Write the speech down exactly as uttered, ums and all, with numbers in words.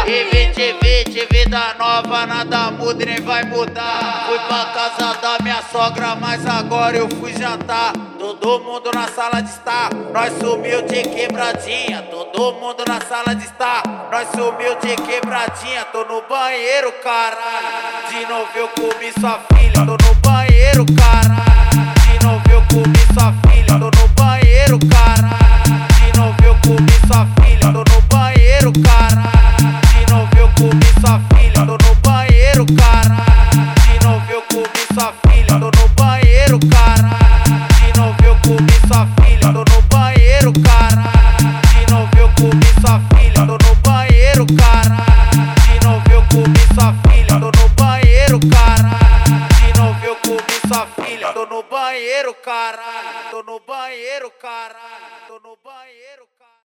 mudar. E vê T V, T V da nova, nada muda e nem vai mudar. Fui pra casa da minha sogra, mas agora eu fui jantar. Todo mundo na sala de estar, nós sumiu de quebradinha. Todo mundo na sala de estar, nós sumiu de quebradinha. Tô no banheiro, caralho. De novo eu comi sua filha, tô no banheiro, caralho.